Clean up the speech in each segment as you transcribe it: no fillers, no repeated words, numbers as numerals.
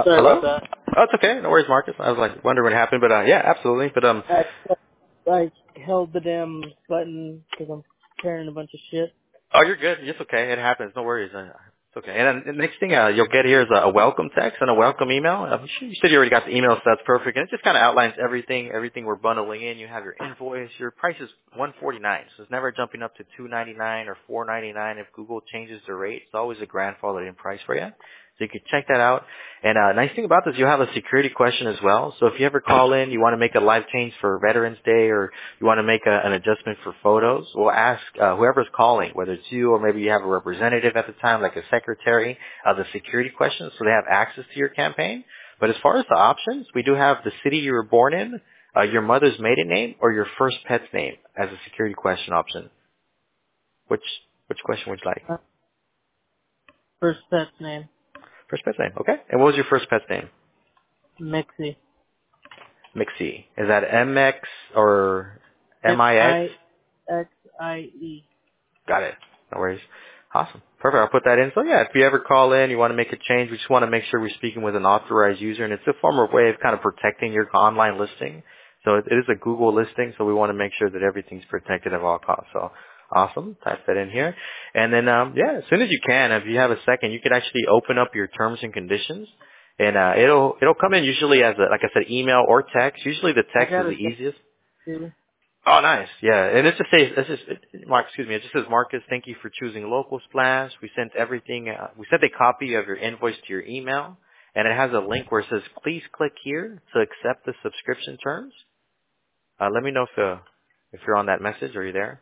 Sorry about Hello? that. Oh, it's okay. No worries, Marcus. I was like wondering what happened, but yeah, absolutely. But I held the damn button because I'm carrying a bunch of shit. oh, you're good. It's okay. It happens. No worries. It's okay. And then the next thing you'll get here is a welcome text and a welcome email. You said you already got the email, so that's perfect. And it just kind of outlines everything we're bundling in. You have your invoice. Your price is $149, so it's never jumping up to $299 or $499 if Google changes the rate. It's always a grandfathered in price for you. So you can check that out. And nice thing about this, you'll have a security question as well. So if you ever call in, you want to make a live change for Veterans Day, or you want to make an adjustment for photos, we'll ask whoever's calling, whether it's you or maybe you have a representative at the time, like a secretary, the security questions, so they have access to your campaign. But as far as the options, we do have the city you were born in, your mother's maiden name, or your first pet's name as a security question option. Which question would you like? Uh, First pet's name, First pet's name, okay. And what was your first pet's name? Mixie. Mixie. Is that MX or MIX? Mixie. Got it. No worries. Awesome. Perfect. I'll put that in. So yeah, if you ever call in, you want to make a change, we just want to make sure we're speaking with an authorized user, and it's a form of way of kind of protecting your online listing. So it is a Google listing, so we want to make sure that everything's protected at all costs. So awesome. Type that in here. And then, yeah, as soon as you can, if you have a second, you could actually open up your terms and conditions. And it'll come in usually as a, like I said, email or text. Usually the I text is got the a easiest. too. Oh, nice. Yeah. And it just says, Mark, excuse me, it just says, Marcus, thank you for choosing Local Splash. We sent everything, we sent a copy of your invoice to your email, and it has a link where it says, please click here to accept the subscription terms. Let me know if you're on that message. Are you there?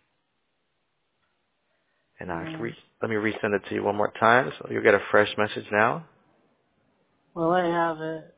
And let me resend it to you one more time, so you'll get a fresh message now. Well, I have it.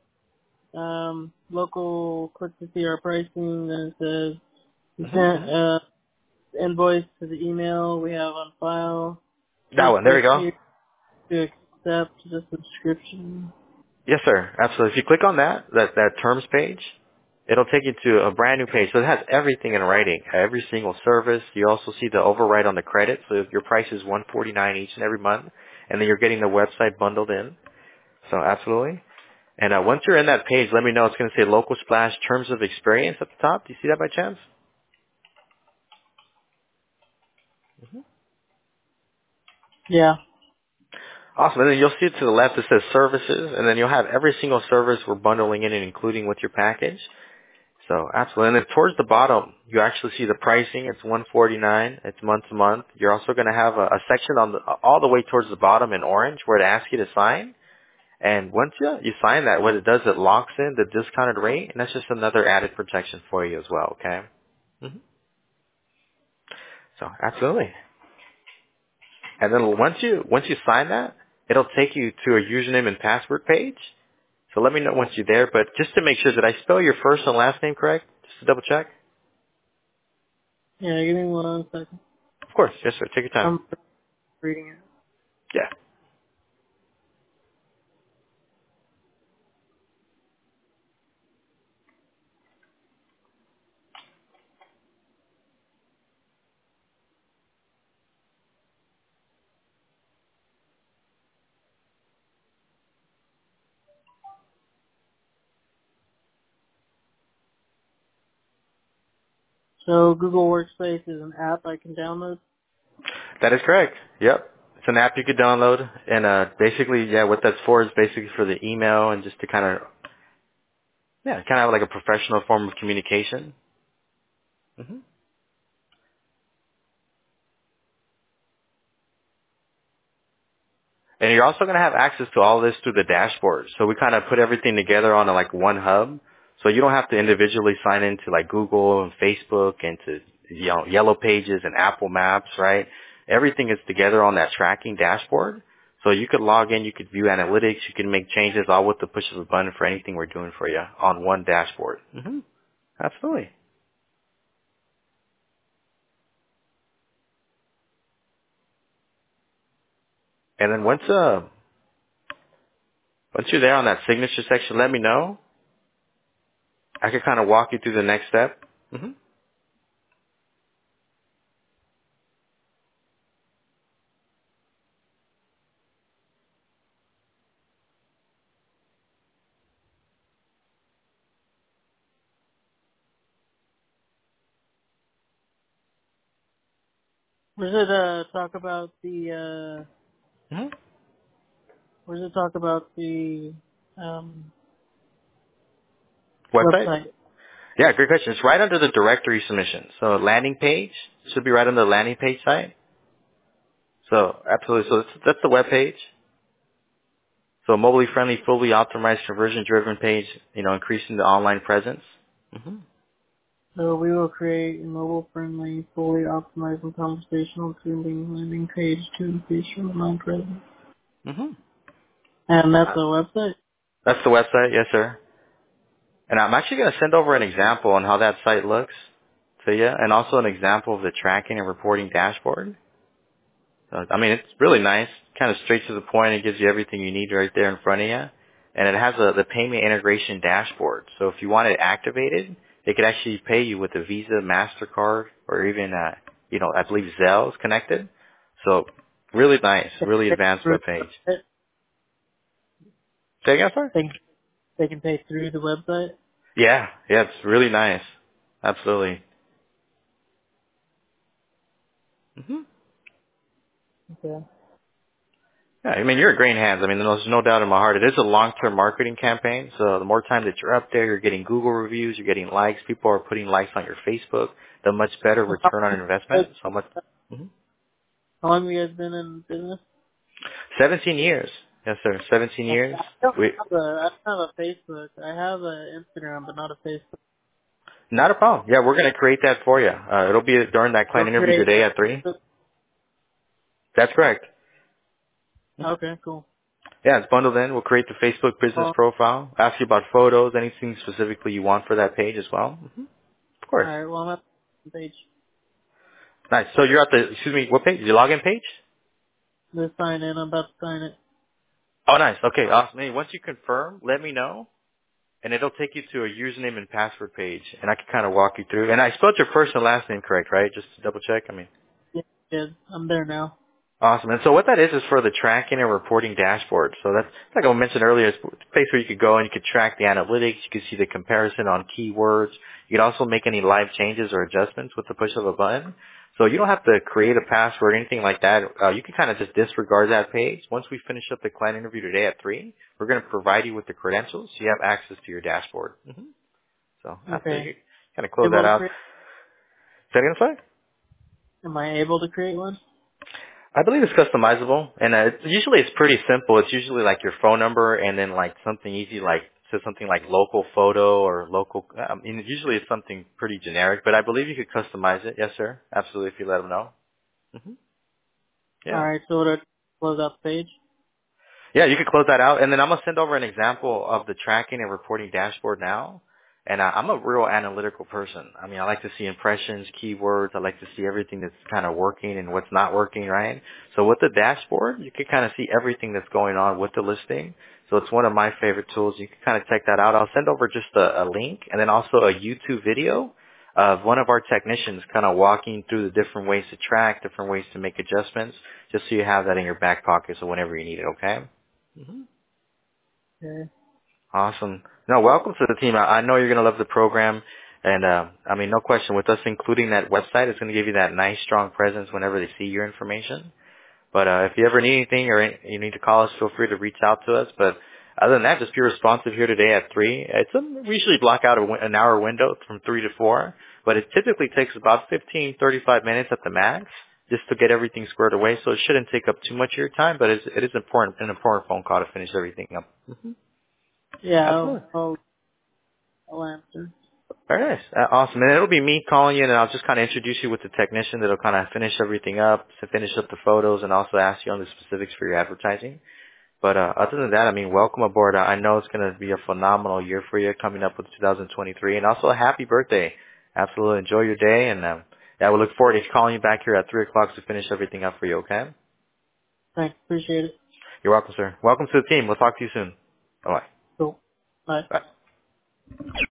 Local, click to see our pricing, and it says, you sent invoice to the email we have on file. That Please one. There click you go. here to accept the subscription. Yes, sir. Absolutely. If you click on that terms page, it'll take you to a brand new page. So it has everything in writing, every single service. You also see the override on the credit. So if your price is $149 each and every month, and then you're getting the website bundled in. So absolutely. And once you're in that page, let me know. It's going to say Local Splash Terms of Experience at the top. Do you see that by chance? Yeah. Awesome. And then you'll see it to the left. It says Services, and then you'll have every single service we're bundling in and including with your package. So absolutely. And then towards the bottom, you actually see the pricing. It's $149. It's month to month. You're also going to have a section on all the way towards the bottom in orange where it asks you to sign. And once you sign that, what it does, it locks in the discounted rate, and that's just another added protection for you as well. Okay. So absolutely. And then once you sign that, it'll take you to a username and password page. So let me know once you're there. But just to make sure, did I spell your first and last name correct? Just to double check. Yeah, give me 1 second. Of course. Yes, sir. Take your time. I'm reading it. Yeah. So Google Workspace is an app I can download? That is correct. Yep. It's an app you could download, and basically, yeah, what that's for is basically for the email and just to kind of like a professional form of communication. And you're also going to have access to all this through the dashboard. So we kind of put everything together on like one hub, so you don't have to individually sign into like Google and Facebook and to Yellow Pages and Apple Maps, right? Everything is together on that tracking dashboard. So you could log in, you could view analytics, you can make changes all with the push of a button for anything we're doing for you on one dashboard. Absolutely. And then once you're there on that signature section, let me know. I could kind of walk you through the next step. Was it talk about the Mm-hmm. was it talk about the um Website? website? Yeah, great question. It's right under the directory submission. So landing page should be right under the landing page site. So absolutely. So that's the web page. So mobile friendly, fully optimized, conversion driven page, increasing the online presence. Mm-hmm. So we will create a mobile-friendly, fully optimized and conversational trending landing page to increase your online presence. Mm-hmm. And that's the website? That's the website. Yes, sir. And I'm actually going to send over an example on how that site looks to you, and also an example of the tracking and reporting dashboard. It's really nice, kind of straight to the point. It gives you everything you need right there in front of you. And it has the payment integration dashboard. So if you want it activated, it could actually pay you with a Visa, MasterCard, or even, I believe Zelle is connected. So really nice, really advanced web page. Say again, sir? They can pay through the website? Yeah, it's really nice. Absolutely. hmm Okay. Yeah, you're in great hands. There's no doubt in my heart. It is a long-term marketing campaign. So the more time that you're up there, you're getting Google reviews, you're getting likes. People are putting likes on your Facebook. The much better return on investment. So much. hmm How long have you guys been in business? 17 years. Yes, sir. 17 I years. don't We, I don't have a Facebook. I have a Instagram, but not a Facebook. not a problem. Yeah, we're going to create that for you. It'll be during that You'll client interview create today at 3. That's correct. hmm Okay, cool. Yeah, it's bundled in. We'll create the Facebook business Well, profile, ask you about photos, anything specifically you want for that page as well. Of course. alright, well I'm at the page. Nice. So you're at what page? Your login page? The sign in, I'm about to sign it. Oh, nice. Okay, awesome. Hey, once you confirm, let me know, and it'll take you to a username and password page, and I can kind of walk you through. And I spelled your first and last name correct, right? Just to double check. Yeah, good. I'm there now. Awesome. And so what that is for the tracking and reporting dashboard. So that's, like I mentioned earlier, it's a place where you could go and you could track the analytics. You could see the comparison on keywords. You could also make any live changes or adjustments with the push of a button. So you don't have to create a password or anything like that. You can kind of just disregard that page. Once we finish up the client interview today at 3, we're going to provide you with the credentials so you have access to your dashboard. So after Okay. you kind of close Able that to out. create? Say that again, sorry? Am I able to create one? I believe it's customizable, and usually it's pretty simple. It's usually like your phone number and then like something easy, like so something like local photo or local. Usually it's something pretty generic, but I believe you could customize it. Yes, sir. Absolutely, if you let them know. hmm Yeah. Alright, so to close out the page? Yeah, you can close that out, and then I'm gonna send over an example of the tracking and reporting dashboard now. And I'm a real analytical person. I like to see impressions, keywords. I like to see everything that's kind of working and what's not working, right? So with the dashboard, you can kind of see everything that's going on with the listing. So it's one of my favorite tools. You can kind of check that out. I'll send over just a link and then also a YouTube video of one of our technicians kind of walking through the different ways to track, different ways to make adjustments, just so you have that in your back pocket so whenever you need it, okay? Okay. Awesome. No, welcome to the team. I know you're going to love the program. And, no question, with us including that website, it's going to give you that nice, strong presence whenever they see your information. But if you ever need anything or you need to call us, feel free to reach out to us. But other than that, just be responsive here today at 3. We usually block out an hour window from 3 to 4. But it typically takes about 35 minutes at the max just to get everything squared away. So it shouldn't take up too much of your time, but it is an important phone call to finish everything up. Yeah, Absolutely. I'll answer. Very nice. Awesome. And it'll be me calling you, and I'll just kind of introduce you with the technician that'll kind of finish everything up, to finish up the photos, and also ask you on the specifics for your advertising. But other than that, welcome aboard. I know it's going to be a phenomenal year for you coming up with 2023, and also a happy birthday. Absolutely. Enjoy your day, and we look forward to calling you back here at 3 o'clock to finish everything up for you, okay? Thanks, appreciate it. You're welcome, sir. Welcome to the team. We'll talk to you soon. Bye-bye. Cool. Bye. Bye.